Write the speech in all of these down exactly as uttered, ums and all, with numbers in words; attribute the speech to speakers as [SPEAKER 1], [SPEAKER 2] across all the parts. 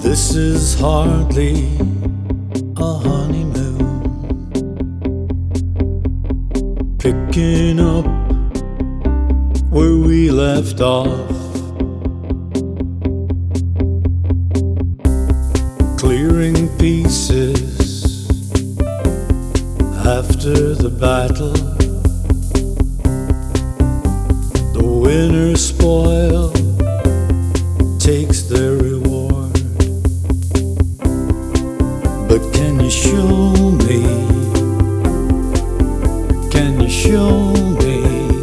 [SPEAKER 1] This is hardly a honeymoon. Picking up where we left off, clearing pieces after the battle. The winner spoil takes their reward. But can you show me, can you show me,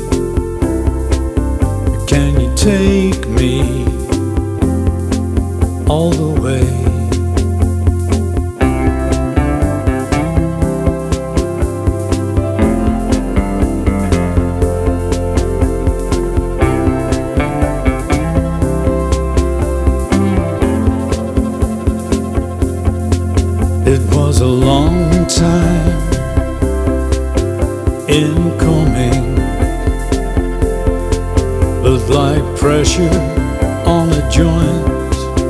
[SPEAKER 1] can you take me all the way? It was a long time in coming, but like pressure on a joint,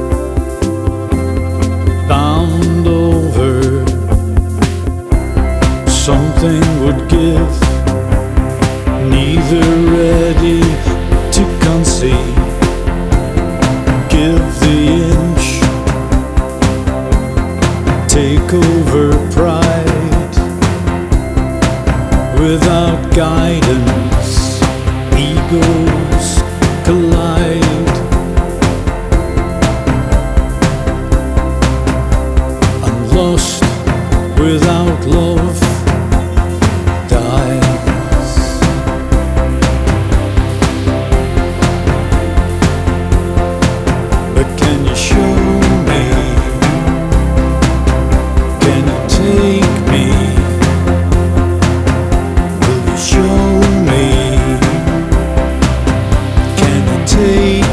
[SPEAKER 1] bound over, something would give, neither ready to concede. Give the inch, take over pride. Without guidance, egos collide. I'm lost without love, dies. But can you show me, take me, will you show me, can you take